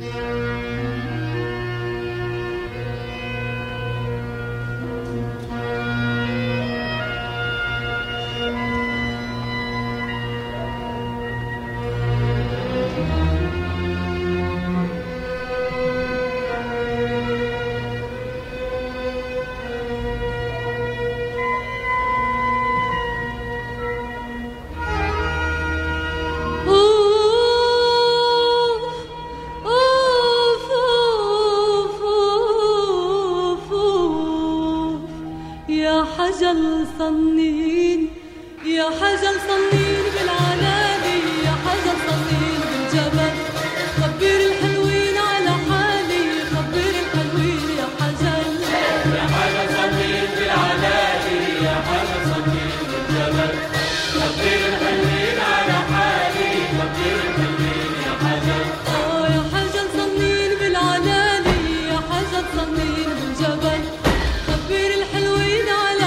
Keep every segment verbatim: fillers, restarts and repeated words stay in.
حجل صنين يا حجل صنين بالعنادي يا حجل صنين بالجبل خبر الحلوين على حالي خبر الحلوين يا حجل يا حجل صنين بالعنادي يا حجل صنين بالجبل خبر الحلوين على حالي خبر الحلوين يا حجل اه يا حجل صنين بالعنادي يا حجل صنين بالجبل خبر الحلوين على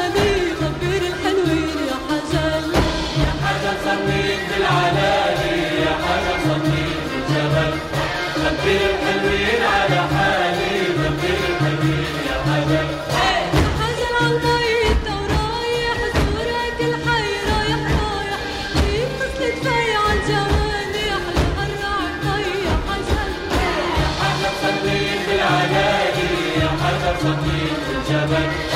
صنين بالعلالي يا حجل صنين بالجبل خبر الحلوين على حالي خبر الحلوين يا حجل يا حجل عالمي انت ورايح زورك الحي رايح رايح في فصلة في عالجوال يحلى الراعي طي يا حجل يا حجل صنين بالعلالي يا حجل صنين بالجبل